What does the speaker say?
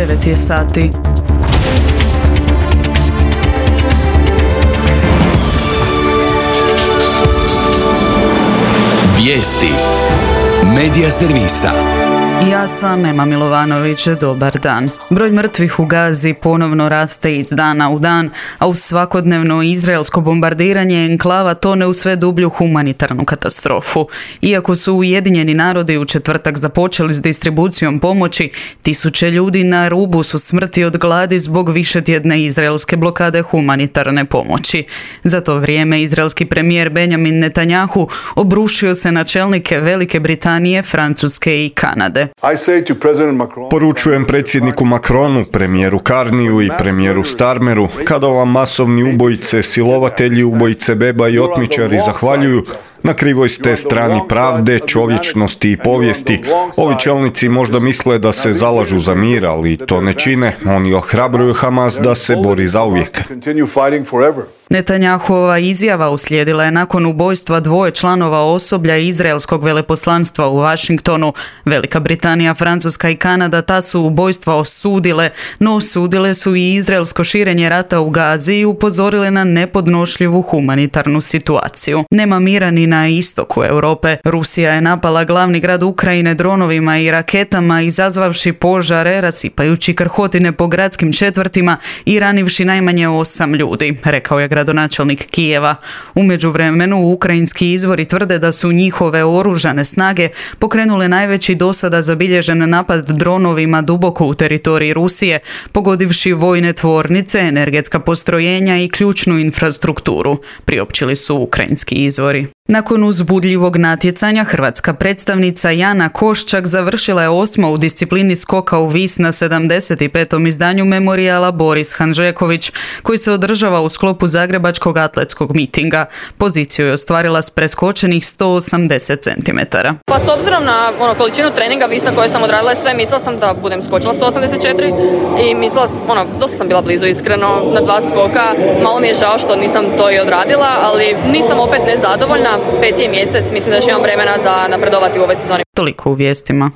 9 je sati. Vijesti Medija servisa. Ja sam Ema Milovanović, dobar dan. Broj mrtvih u Gazi ponovno raste iz dana u dan, a uz svakodnevno izraelsko bombardiranje enklava tone u sve dublju humanitarnu katastrofu. Iako su Ujedinjeni narodi u četvrtak započeli s distribucijom pomoći, tisuće ljudi na rubu su smrti od gladi zbog višetjedne izraelske blokade humanitarne pomoći. Za to vrijeme izraelski premijer Benjamin Netanjahu obrušio se na čelnike Velike Britanije, Francuske i Kanade. Poručujem predsjedniku Macronu, premijeru Carneyu i premijeru Starmeru, kada vam masovni ubojice, silovatelji, ubojice beba i otmičari zahvaljuju, na krivoj ste strani pravde, čovječnosti i povijesti. Ovi čelnici možda misle da se zalažu za mir, ali to ne čine. Oni ohrabruju Hamas da se bori zauvijek. Netanjahova izjava uslijedila je nakon ubojstva dvoje članova osoblja izraelskog veleposlanstva u Washingtonu. Velika Britanija, Francuska i Kanada ta su ubojstva osudile, no osudile su i izraelsko širenje rata u Gazi i upozorile na nepodnošljivu humanitarnu situaciju. Nema mira ni na istoku Europe. Rusija je napala glavni grad Ukrajine dronovima i raketama, izazvavši požare, rasipajući krhotine po gradskim četvrtima i ranivši najmanje 8 ljudi, rekao je gradonačelnik Kijeva. U međuvremenu ukrajinski izvori tvrde da su njihove oružane snage pokrenule najveći dosada zabilježen napad dronovima duboko u teritoriji Rusije, pogodivši vojne tvornice, energetska postrojenja i ključnu infrastrukturu, priopćili su ukrajinski izvori. Nakon uzbudljivog natjecanja, hrvatska predstavnica Jana Koščak završila je 8. u disciplini skoka u vis na 75. izdanju memorijala Boris Hanžeković, koji se održava u sklopu zagrebačkog atletskog mitinga. Poziciju je ostvarila s preskočenih 180 cm. Pa s obzirom na količinu treninga visa koje sam odradila sve, mislila sam da budem skočila 184 i mislila, dosta sam bila blizu iskreno na 2 skoka. Malo mi je žao što nisam to i odradila, ali nisam opet nezadovoljna. 5. mjesec, mislim da još imam vremena za napredovati u ovoj sezoni. Toliko u vijestima.